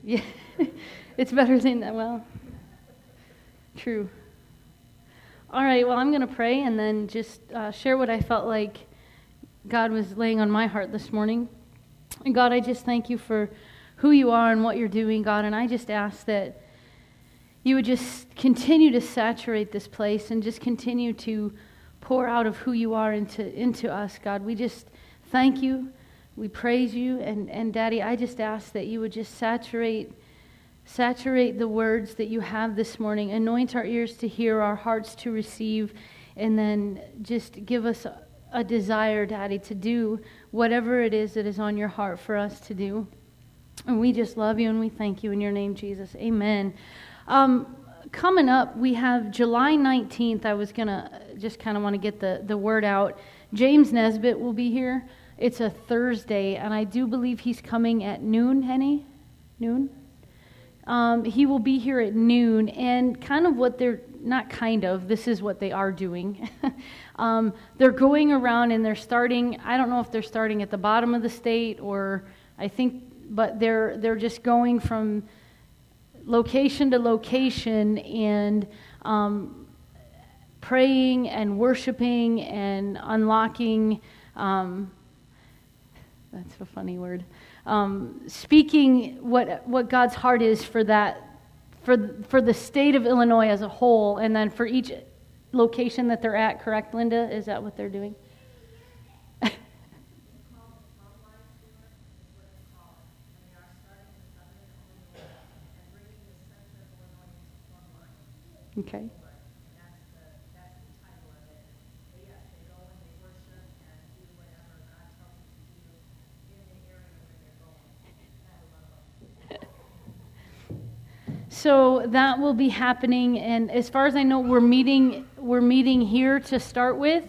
Yeah, it's better than that. Well, true. All right, well, I'm going to pray and then just share what I felt like God was laying on my heart this morning. And God, I just thank you for who you are and what you're doing, God. And I just ask that you would just continue to saturate this place and just continue to pour out of who you are into us, God. We just thank you. We praise you. And Daddy, I just ask that you would just saturate the words that you have this morning. Anoint our ears to hear, our hearts to receive, and then just give us a desire, Daddy, to do whatever it is that is on your heart for us to do. And we just love you and we thank you in your name, Jesus. Amen. Coming up, we have July 19th. I was going to just kind of want to get the word out. James Nesbitt will be here. It's a Thursday, and I do believe he's coming at noon, Henny? Noon? He will be here at noon, and kind of what they're, not kind of, this is what they are doing. They're going around and they're starting, I don't know if they're starting at the bottom of the state or I think, but they're just going from location to location and praying and worshiping and unlocking, that's a funny word, speaking what God's heart is for that, for the state of Illinois as a whole, and then for each location that they're at, correct, Linda? Is that what they're doing? Okay. So that will be happening, and as far as I know, we're meeting here to start with,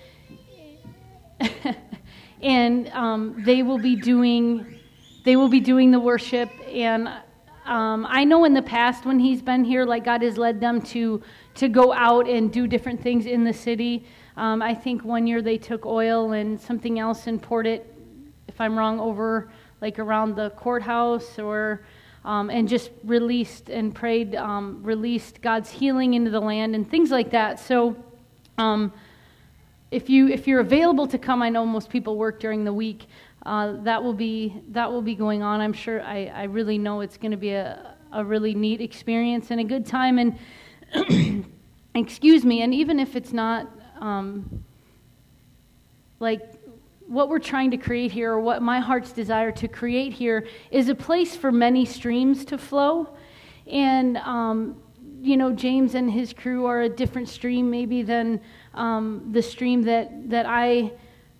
and they will be doing the worship. And I know in the past when he's been here, like God has led them to go out and do different things in the city. I think one year they took oil and something else and poured it, if I'm wrong, over like around the courthouse or. And just released and prayed, released God's healing into the land and things like that. So, if you're available to come, I know most people work during the week. That will be going on. I'm sure. I really know it's going to be a really neat experience and a good time. And excuse me. And even if it's not like. What we're trying to create here, or what my heart's desire to create here, is a place for many streams to flow. And, James and his crew are a different stream maybe than the stream that I,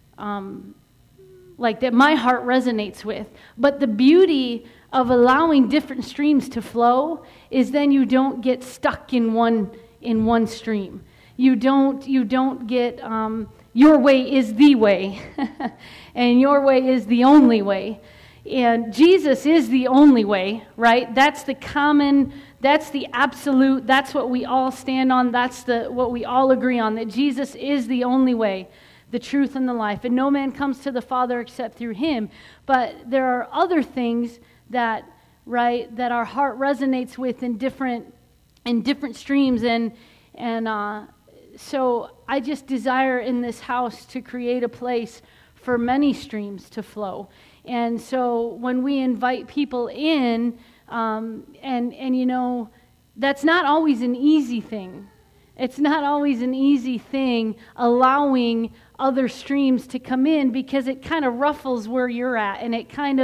that my heart resonates with. But the beauty of allowing different streams to flow is then you don't get stuck in one stream. You don't get... your way is the way, and your way is the only way. And Jesus is the only way, right? That's the absolute, that's what we all stand on, that's what we all agree on, that Jesus is the only way, the truth, and the life. And no man comes to the Father except through him. But there are other things that our heart resonates with in different streams, and so I just desire in this house to create a place for many streams to flow. And so when we invite people in, that's not always an easy thing. It's not always an easy thing allowing other streams to come in, because it kind of ruffles where you're at, and it can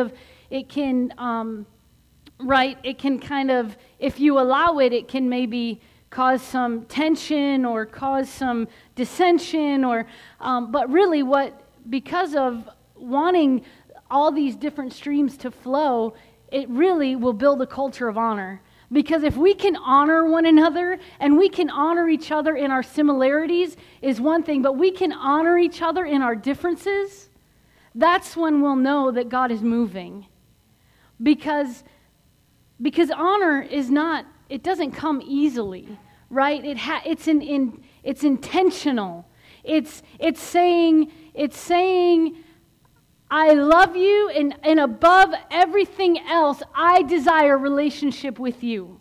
kind of, if you allow it, it can maybe cause some tension or cause some dissension, but really because of wanting all these different streams to flow, it really will build a culture of honor. Because if we can honor one another, and we can honor each other in our similarities is one thing, but we can honor each other in our differences, that's when we'll know that God is moving. Because honor is not, it doesn't come easily, right? It's intentional. It's saying I love you, and above everything else, I desire relationship with you.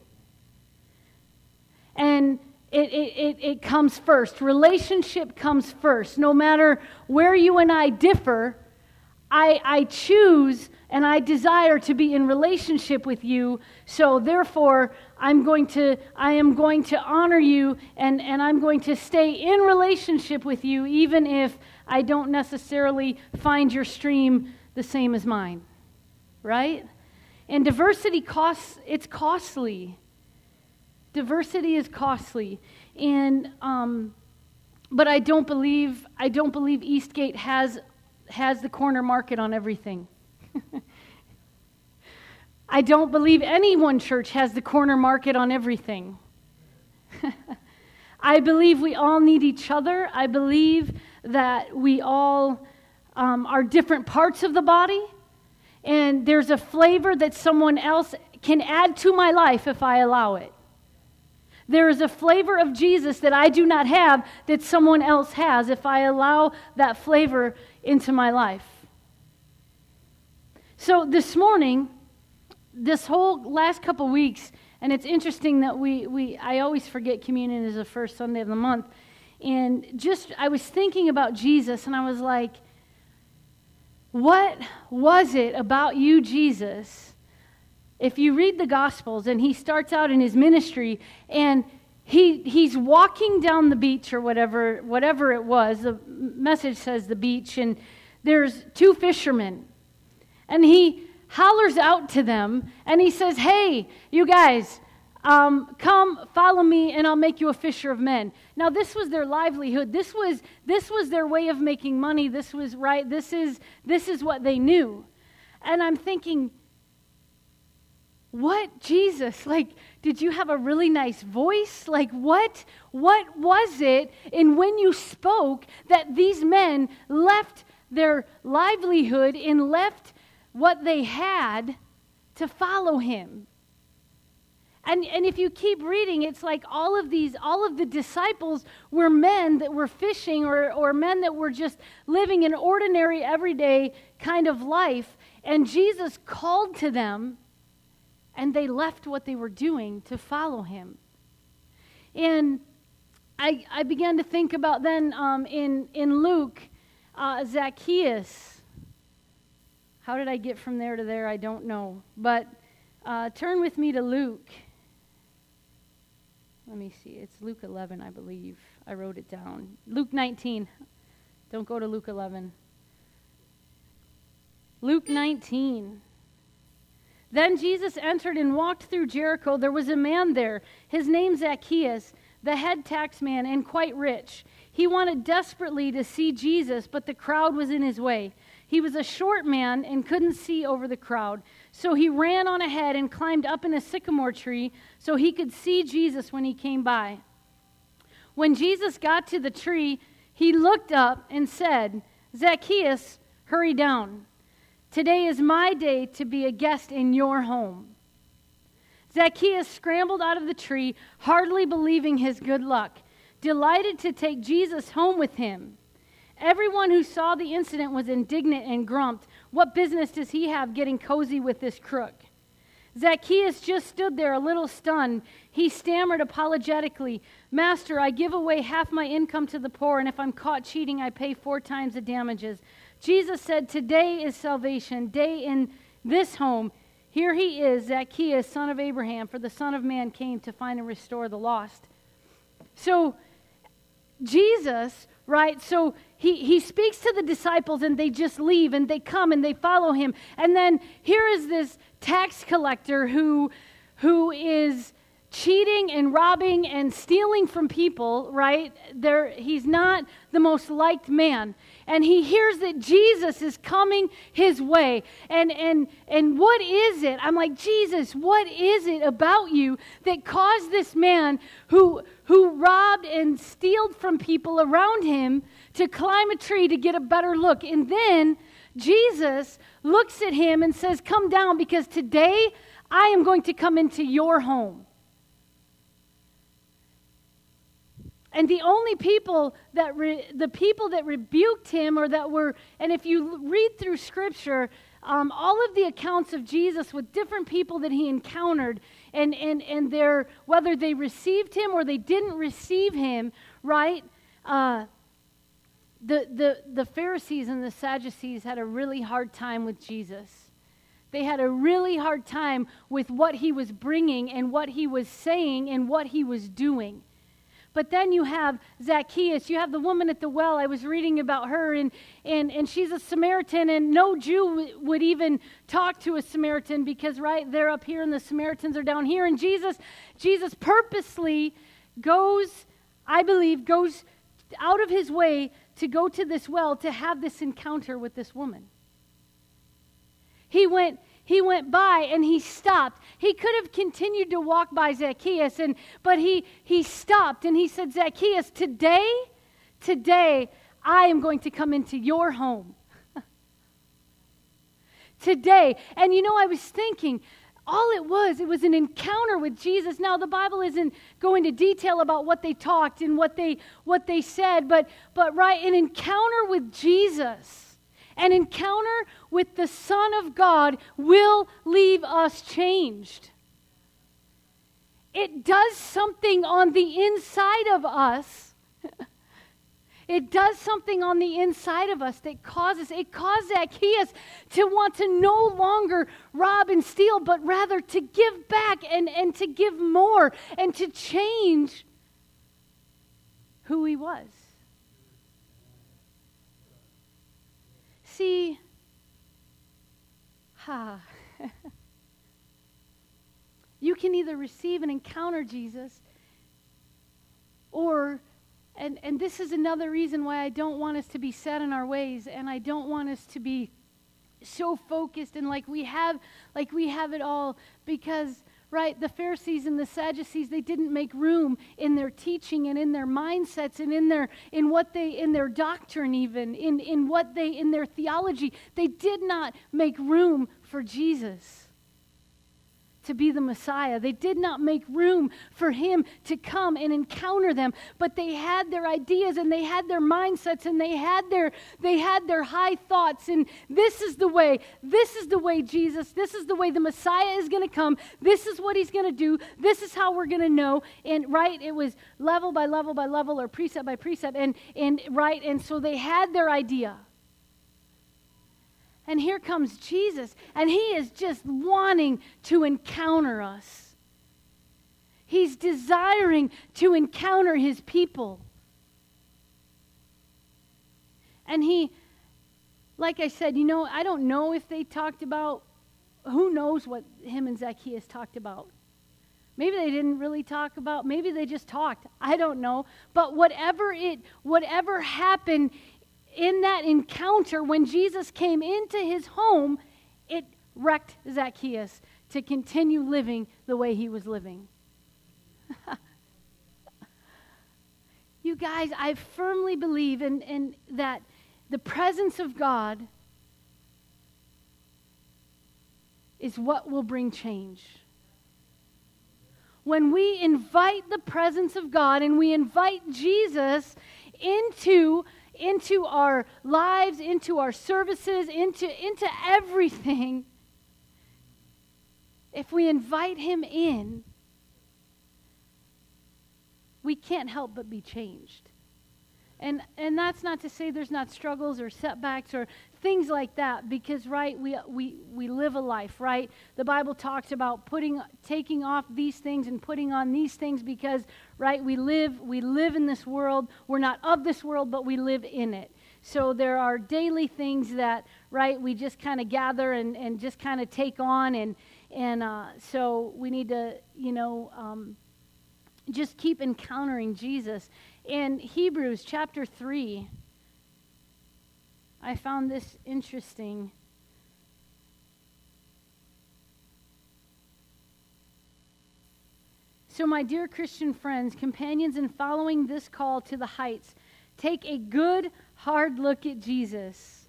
And it comes first. Relationship comes first. No matter where you and I differ, I choose and I desire to be in relationship with you. So therefore, I am going to honor you, and I'm going to stay in relationship with you, even if I don't necessarily find your stream the same as mine. Right? And diversity costs, it's costly. Diversity is costly. And but I don't believe Eastgate has the corner market on everything. I don't believe any one church has the corner market on everything. I believe we all need each other. I believe that we all are different parts of the body, and there's a flavor that someone else can add to my life if I allow it. There is a flavor of Jesus that I do not have that someone else has if I allow that flavor into my life. So this morning, this whole last couple weeks, and it's interesting that I always forget communion is the first Sunday of the month, and I was thinking about Jesus, and I was like, what was it about you, Jesus? If you read the Gospels, and he starts out in his ministry, and he's walking down the beach or whatever it was, the message says the beach, and there's two fishermen, and he hollers out to them, and he says, hey, you guys, come follow me, and I'll make you a fisher of men. Now, this was their livelihood. This was their way of making money. This was right. This is what they knew. And I'm thinking, what, Jesus? Like, did you have a really nice voice? Like, what was it in when you spoke that these men left their livelihood and left what they had to follow him? And if you keep reading, it's like all of the disciples were men that were fishing or men that were just living an ordinary, everyday kind of life. And Jesus called to them, and they left what they were doing to follow him. And I began to think about then in Luke, Zacchaeus. How did I get from there to there? I don't know. But turn with me to Luke. Let me see. It's Luke 11, I believe. I wrote it down. Luke 19. Don't go to Luke 11. Luke 19. Then Jesus entered and walked through Jericho. There was a man there, his name Zacchaeus, the head taxman and quite rich. He wanted desperately to see Jesus, but the crowd was in his way. He was a short man and couldn't see over the crowd. So he ran on ahead and climbed up in a sycamore tree so he could see Jesus when he came by. When Jesus got to the tree, he looked up and said, Zacchaeus, hurry down. Today is my day to be a guest in your home. Zacchaeus scrambled out of the tree, hardly believing his good luck, delighted to take Jesus home with him. Everyone who saw the incident was indignant and grumped. What business does he have getting cozy with this crook? Zacchaeus just stood there a little stunned. He stammered apologetically, Master, I give away half my income to the poor, and if I'm caught cheating, I pay 4 times the damages. Jesus said, today is salvation, day in this home. Here he is, Zacchaeus, son of Abraham, for the Son of Man came to find and restore the lost. So Jesus, right, so he speaks to the disciples and they just leave and they come and they follow him. And then here is this tax collector who is cheating and robbing and stealing from people, right? He's not the most liked man. And he hears that Jesus is coming his way. And what is it? I'm like, Jesus, what is it about you that caused this man who robbed and stealed from people around him to climb a tree to get a better look? And then Jesus looks at him and says, come down, because today I am going to come into your home. And the only people that the people that rebuked him, or that were, and if you read through Scripture, all of the accounts of Jesus with different people that he encountered, and their, whether they received him or they didn't receive him, right? The Pharisees and the Sadducees had a really hard time with Jesus. They had a really hard time with what he was bringing and what he was saying and what he was doing. But then you have Zacchaeus, you have the woman at the well. I was reading about her, and she's a Samaritan, and no Jew would even talk to a Samaritan because, right, they're up here and the Samaritans are down here. And Jesus purposely goes, I believe, goes out of his way to go to this well to have this encounter with this woman. He went by and he stopped. He could have continued to walk by Zacchaeus, but he stopped and he said, Zacchaeus, today I am going to come into your home. Today. And I was thinking, all it was an encounter with Jesus. Now, the Bible isn't going to detail about what they talked and what they said, but right, an encounter with Jesus. An encounter with the Son of God will leave us changed. It does something on the inside of us. It does something on the inside of us that caused Zacchaeus to want to no longer rob and steal, but rather to give back and to give more and to change who he was. See, you can either receive and encounter Jesus, or, and this is another reason why I don't want us to be set in our ways, and I don't want us to be so focused and like we have it all, because, right, the Pharisees and the Sadducees, they didn't make room in their teaching and in their mindsets and in their doctrine, even in their theology. They did not make room for Jesus to be the Messiah. They did not make room for him to come and encounter them, but they had their ideas and they had their mindsets and they had their high thoughts, and this is the way Jesus, this is the way the Messiah is going to come, this is what he's going to do, this is how we're going to know. And right, it was level by level by level, or precept by precept, and right, and so they had their idea. And here comes Jesus, and he is just wanting to encounter us. He's desiring to encounter his people. And he, like I said, I don't know if they talked about, who knows what him and Zacchaeus talked about. Maybe they didn't really talk about, maybe they just talked. I don't know. But whatever happened in that encounter, when Jesus came into his home, it wrecked Zacchaeus to continue living the way he was living. You guys, I firmly believe in that the presence of God is what will bring change. When we invite the presence of God and we invite Jesus into our lives, into our services, into everything, if we invite him in, we can't help but be changed. And that's not to say there's not struggles or setbacks or things like that, because, right, we live a life, right? The Bible talks about taking off these things and putting on these things, because, right, we live in this world. We're not of this world, but we live in it. So there are daily things that, right, we just kind of gather and just kind of take on, and so we need to, just keep encountering Jesus. In Hebrews chapter 3, I found this interesting. So, my dear Christian friends, companions in following this call to the heights, take a good, hard look at Jesus.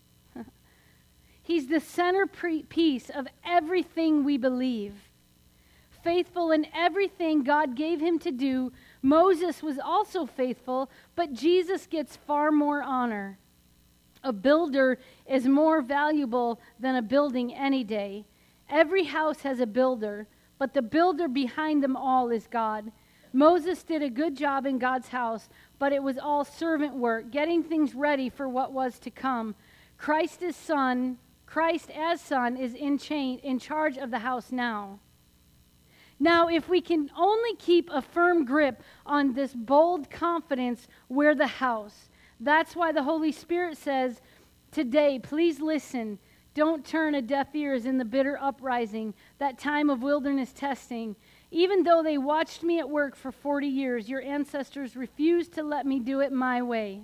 He's the centerpiece of everything we believe. Faithful in everything God gave him to do, Moses was also faithful, but Jesus gets far more honor. A builder is more valuable than a building any day. Every house has a builder, but the builder behind them all is God. Moses did a good job in God's house, but it was all servant work, getting things ready for what was to come. Christ as Son is in charge of the house now. Now, if we can only keep a firm grip on this bold confidence, we're the house. That's why the Holy Spirit says, today, please listen. Don't turn a deaf ears in the bitter uprising, that time of wilderness testing. Even though they watched me at work for 40 years, your ancestors refused to let me do it my way.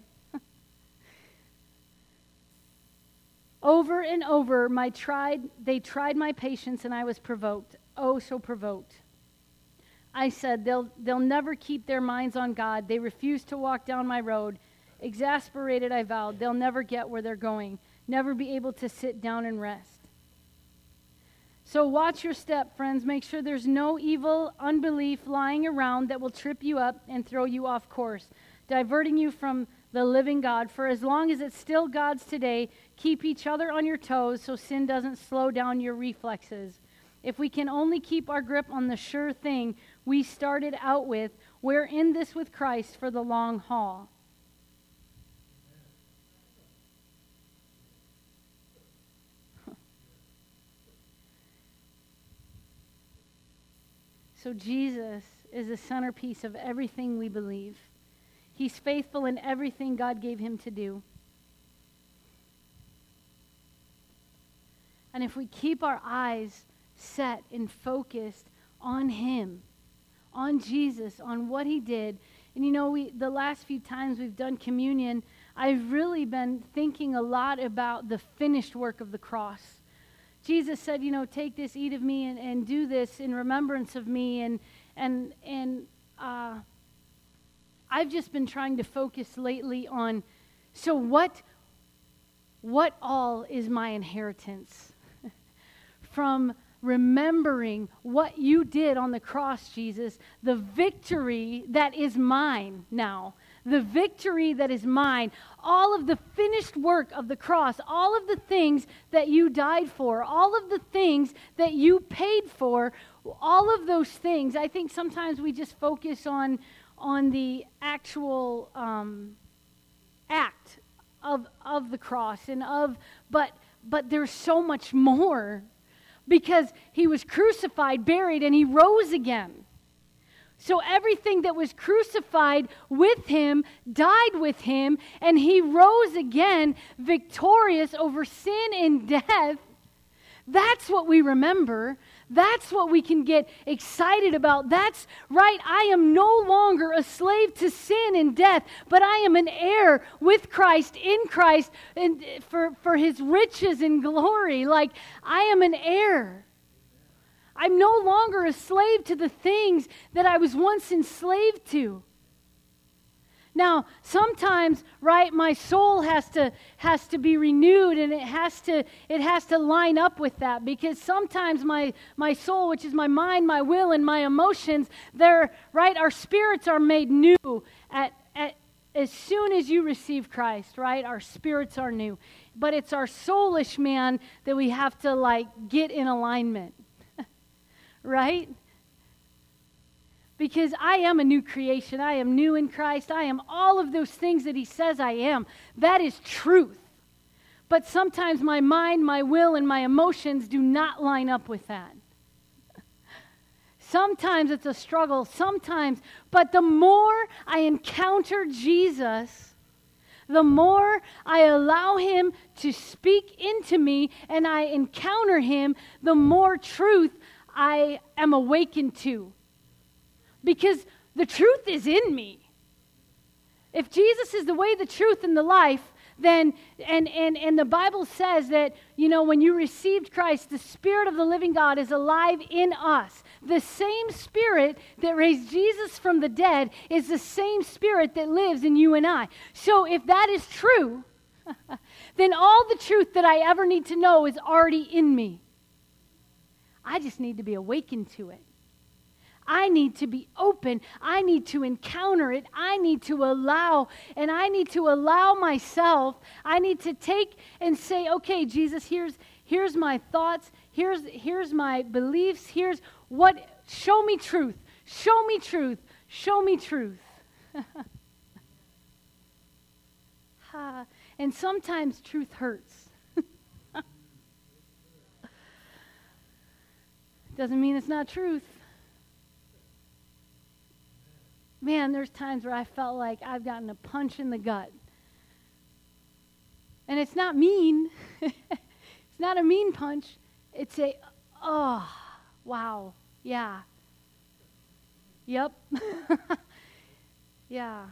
Over and over, they tried my patience, and I was provoked. Oh, so provoked. I said, they'll never keep their minds on God. They refuse to walk down my road. Exasperated, I vowed, they'll never get where they're going, never be able to sit down and rest. So watch your step, friends. Make sure there's no evil unbelief lying around that will trip you up and throw you off course, diverting you from the living God. For as long as it's still God's today, keep each other on your toes so sin doesn't slow down your reflexes. If we can only keep our grip on the sure thing we started out with, we're in this with Christ for the long haul. So Jesus is the centerpiece of everything we believe. He's faithful in everything God gave him to do. And if we keep our eyes set and focused on him, on Jesus, on what he did, and you know, the last few times we've done communion, I've really been thinking a lot about the finished work of the cross. Jesus said, you know, take this, eat of me, and do this in remembrance of me. And I've just been trying to focus lately on, so what all is my inheritance? From remembering what you did on the cross, Jesus, the victory that is mine now. The victory that is mine, all of the finished work of the cross, all of the things that you died for, all of the things that you paid for, all of those things. I think sometimes we just focus on the actual act of the cross but there's so much more, because he was crucified, buried, and he rose again. So everything that was crucified with him, died with him, and he rose again, victorious over sin and death. That's what we remember. That's what we can get excited about. That's right. I am no longer a slave to sin and death, but I am an heir with Christ, in Christ, and for his riches and glory. Like, I am an heir. I'm no longer a slave to the things that I was once enslaved to. Now, sometimes, right, my soul has to be renewed, and it has to line up with that, because sometimes my soul, which is my mind, my will, and my emotions, our spirits are made new as soon as you receive Christ, right? Our spirits are new. But it's our soulish man that we have to get in alignment. Right? Because I am a new creation. I am new in Christ. I am all of those things that he says I am. That is truth. But sometimes my mind, my will, and my emotions do not line up with that. Sometimes it's a struggle. Sometimes. But the more I encounter Jesus, the more I allow him to speak into me and I encounter him, the more truth I am awakened to. Because the truth is in me. If Jesus is the way, the truth, and the life, then, and the Bible says that, you know, when you received Christ, the Spirit of the living God is alive in us. The same Spirit that raised Jesus from the dead is the same Spirit that lives in you and I. So if that is true, then all the truth that I ever need to know is already in me. I just need to be awakened to it. I need to be open. I need to encounter it. I need to allow, and I need to allow myself. I need to take and say, okay, Jesus, here's my thoughts. Here's my beliefs. Here's what, show me truth. Show me truth. Show me truth. And sometimes truth hurts. Doesn't mean it's not truth. Man, there's times where I felt like I've gotten a punch in the gut. And it's not mean. It's not a mean punch. It's a, oh, wow, yeah. Yep. Yeah.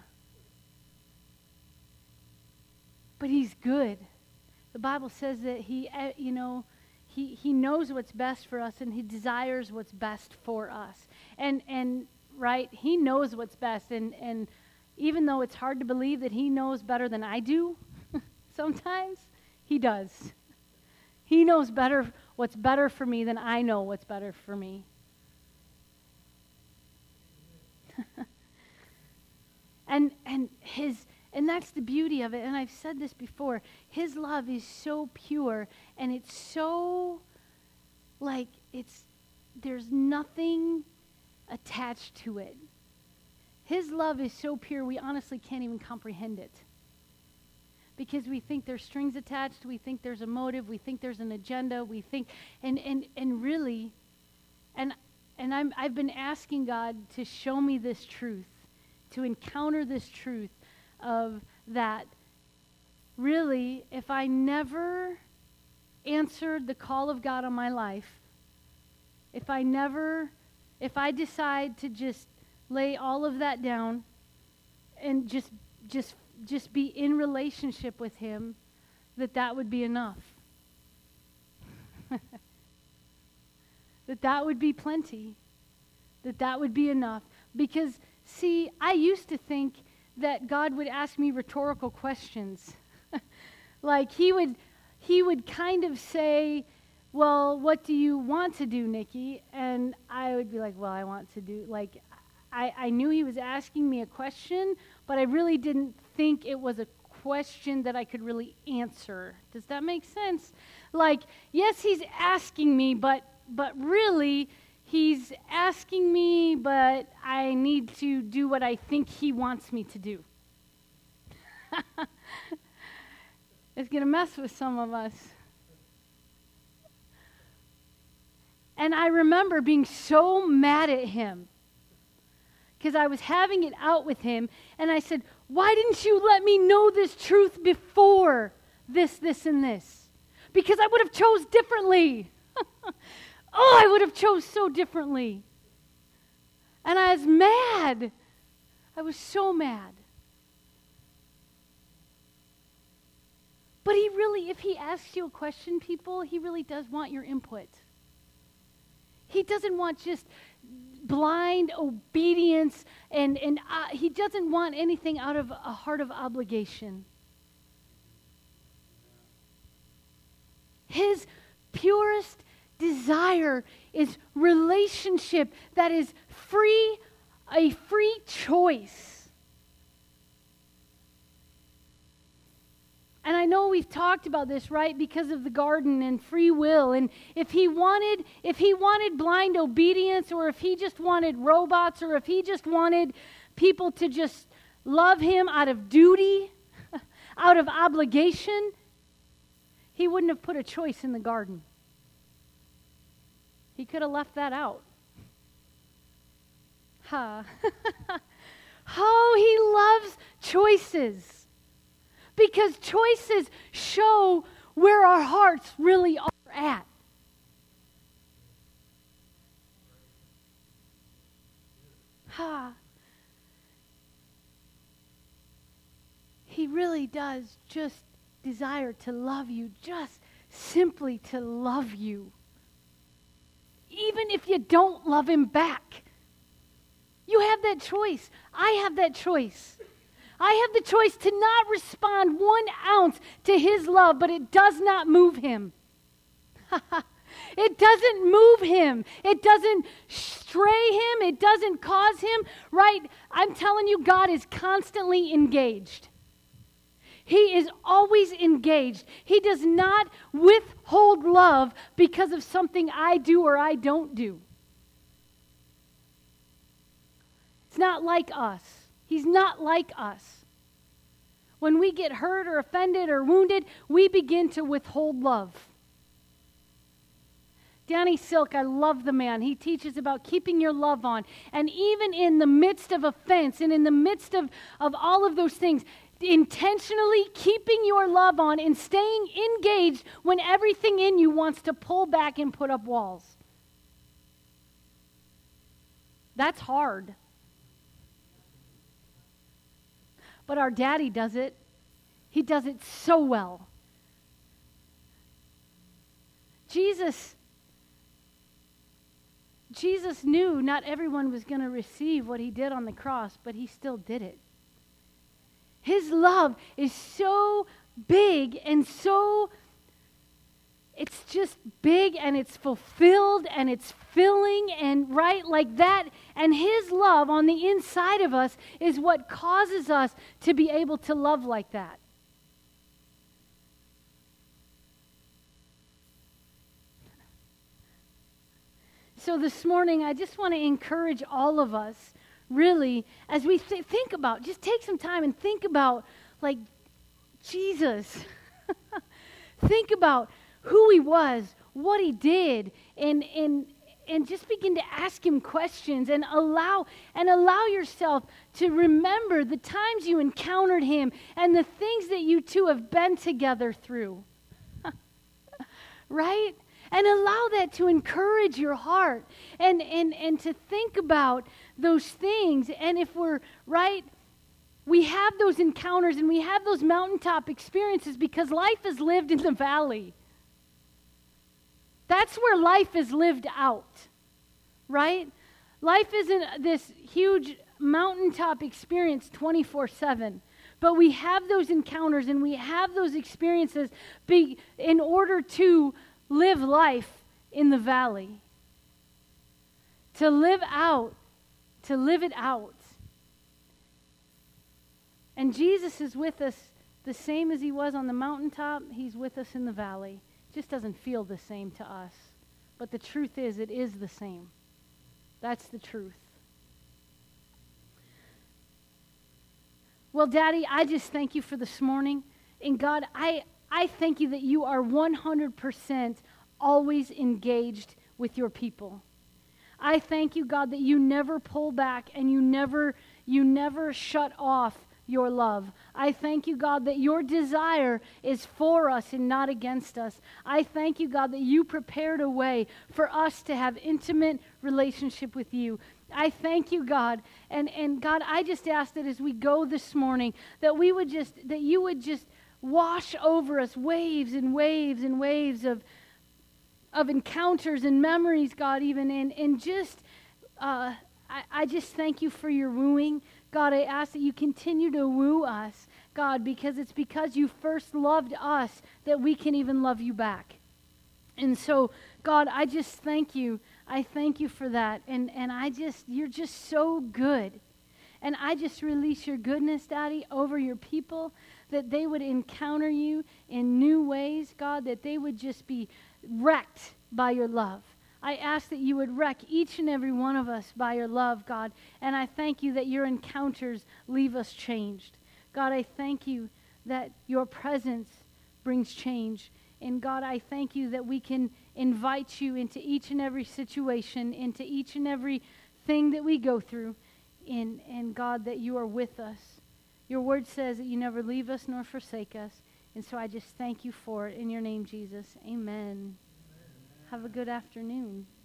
But he's good. The Bible says that he knows what's best for us, and he desires what's best for us. And right, he knows what's best. And even though it's hard to believe that he knows better than I do, sometimes he does. He knows better what's better for me than I know what's better for me. And that's the beauty of it. And I've said this before. His love is so pure, and it's so like there's nothing attached to it. His love is so pure we honestly can't even comprehend it. Because we think there's strings attached, we think there's a motive, we think there's an agenda, we think and really I've been asking God to show me this truth, to encounter this truth of that really, if I never answered the call of God on my life, if I decide to just lay all of that down and just be in relationship with him, that would be enough. that would be plenty. That would be enough. Because, see, I used to think that God would ask me rhetorical questions. Like he would kind of say, well, what do you want to do, Nikki? And I would be like, well, I want to do, like, I knew he was asking me a question, but I really didn't think it was a question that I could really answer. Does that make sense? Like, yes, he's asking me, but really, he's asking me, but I need to do what I think he wants me to do. It's going to mess with some of us. And I remember being so mad at him because I was having it out with him, and I said, why didn't you let me know this truth before this, and this? Because I would have chose differently. Oh, I would have chose so differently. And I was mad. I was so mad. But he really, if he asks you a question, people, he really does want your input. He doesn't want just blind obedience, and he doesn't want anything out of a heart of obligation. His purest desire is relationship that is free, a free choice. And I know we've talked about this, right, because of the garden and free will. And if he wanted blind obedience, or if he just wanted robots, or if he just wanted people to just love him out of duty, out of obligation, he wouldn't have put a choice in the garden. He could have left that out. Huh. Oh, he loves choices. Because choices show where our hearts really are at. He really does just desire to love you, just simply to love you. Even if you don't love him back. You have that choice. I have that choice. I have the choice to not respond 1 ounce to his love, but it does not move him. It doesn't move him. It doesn't stray him. It doesn't cause him, right? I'm telling you, God is constantly engaged. He is always engaged. He does not withhold love because of something I do or I don't do. It's not like us. He's not like us. When we get hurt or offended or wounded, we begin to withhold love. Danny Silk, I love the man. He teaches about keeping your love on. And even in the midst of offense and in the midst of all of those things, intentionally keeping your love on and staying engaged when everything in you wants to pull back and put up walls. That's hard. But our daddy does it. He does it so well. Jesus knew not everyone was going to receive what he did on the cross, but he still did it. His love is so big and so, it's just big and it's fulfilled and it's filling and right like that. And his love on the inside of us is what causes us to be able to love like that. So this morning, I just want to encourage all of us, really, as we think about, just take some time and think about, like, Jesus. Think about who he was, what he did, and just begin to ask him questions and allow yourself to remember the times you encountered him and the things that you two have been together through. Right? And allow that to encourage your heart and to think about those things. And if we're right, we have those encounters and we have those mountaintop experiences because life is lived in the valley. That's where life is lived out, right? Life isn't this huge mountaintop experience 24/7. But we have those encounters and we have those experiences in order to live life in the valley. To live it out. And Jesus is with us the same as he was on the mountaintop. He's with us in the valley. It just doesn't feel the same to us. But the truth is, it is the same. That's the truth. Well, Daddy, I just thank you for this morning. And God, I thank you that you are 100% always engaged with your people. I thank you, God, that you never pull back and you never shut off your love. I thank you, God, that your desire is for us and not against us. I thank you, God, that you prepared a way for us to have intimate relationship with you. I thank you, God. And God, I just ask that as we go this morning, that you would just wash over us waves and waves and waves of encounters and memories, God, even and just I just thank you for your wooing. God, I ask that you continue to woo us, God, because it's because you first loved us that we can even love you back. And so, God, I just thank you. I thank you for that. And you're just so good. And I just release your goodness, Daddy, over your people, that they would encounter you in new ways, God, that they would just be wrecked by your love. I ask that you would wreck each and every one of us by your love, God. And I thank you that your encounters leave us changed. God, I thank you that your presence brings change. And God, I thank you that we can invite you into each and every situation, into each and every thing that we go through. And God, that you are with us. Your word says that you never leave us nor forsake us. And so I just thank you for it. In your name, Jesus. Amen. Have a good afternoon.